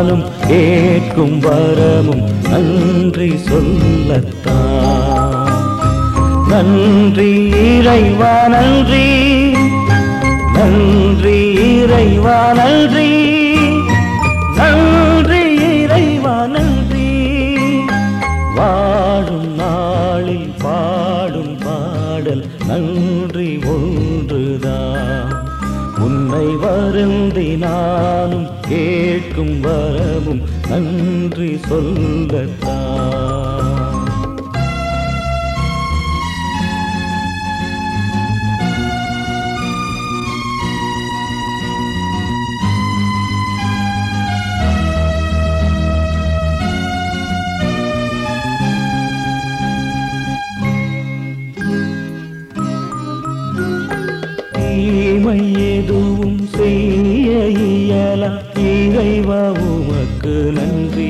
நானும் கேட்கும் வரமும் நன்றி சொல்லத்தான். நன்றி இறைவா நன்றி, நன்றி இறைவா நன்றி, நன்றி இறைவா நன்றி. வாழும் நாளில் பாடும் பாடல் நன்றி ஒன்றுதான். உன்னை வருந்தி நானும் கேட்கும் வரமும் நன்றி சொல்லத்தான். தீமை எதுவும் செய்ய இயலா இறைவா உமக்கு நன்றி.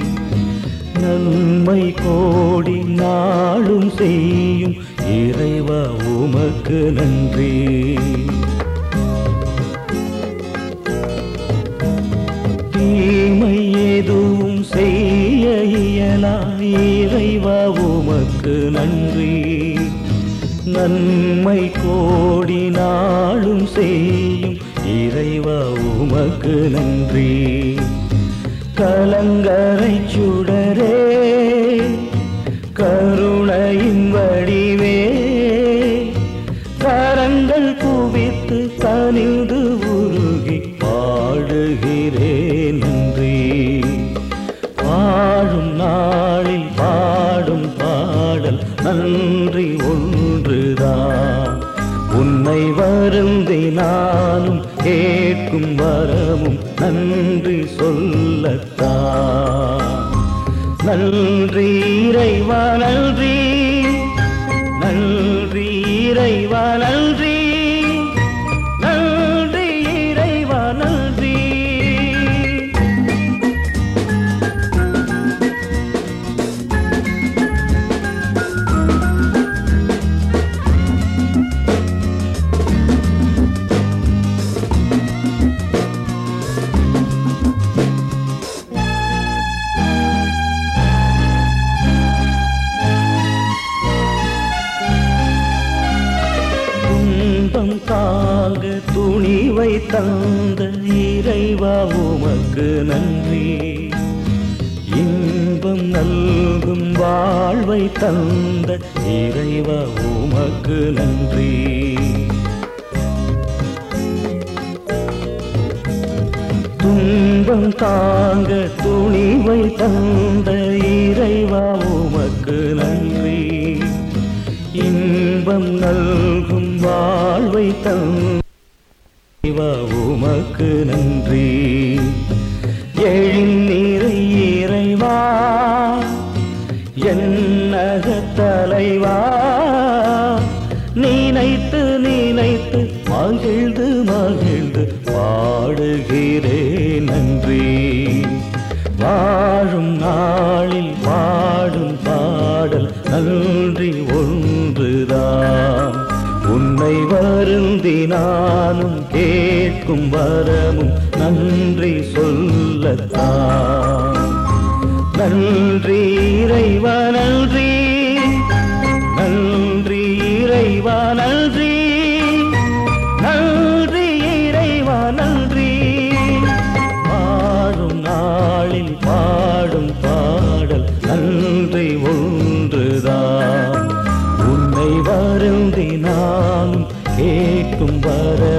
நன்மை கோடி நாளும் செய்யும் இறைவா உமக்கு நன்றி. தீமை எதுவும் செய்ய இயலா இறைவா உமக்கு நன்றி. நன்மை கோடி நாளும் செய்யும் இறைவா உமக்கு நன்றி. கலங்கரை சுடரே கருணையின் வடிவே, கரங்கள் குவித்து கனிந்து உருகி பாடுகிறேன் நன்றி. வாழும் நாளில் பாடும் பாடல் நன்றி ஒன்றுதான். உன்னை வருந்தி நானும் கேட்கும் வரமும் நன்றி சொல்லத்தான். நன்றி இறைவா நன்றி, நன்றி இறைவா நன்றி, நன்றி இறைவா நன்றி. தாங்க துணிவை தந்த இறைவா உமக்கு நன்றி. இன்பம் நல்கும் வாழ்வை தந்த இறைவா உமக்கு நன்றி. துன்பம் தாங்க துணிவை தந்த இறைவா உமக்கு நன்றி. இன்பம் நல்கும் வாழ்வை தந்த உமக்கு நன்றி. எழில்நிறை இறைவா என்னக தலைவா, நினைத்து நினைத்து மகிழ்ந்து மகிழ்ந்து பாடுகிறேன் நன்றி. வாழும் நாளில் பாடும் பாடல் நன்றி ஒன்றுதான். உன்னை வருந்தி நானும் கேட்கும் வரமும் நன்றி சொல்லத்தான். நன்றி இறைவா நன்றி, நன்றி இறைவா நன்றி, நன்றி இறைவா நன்றி. வாழும் நாளில் பாடும் பாடல் நன்றி ஒன்றுதான். உன்னை வருந்தி நானும் கேட்கும் வர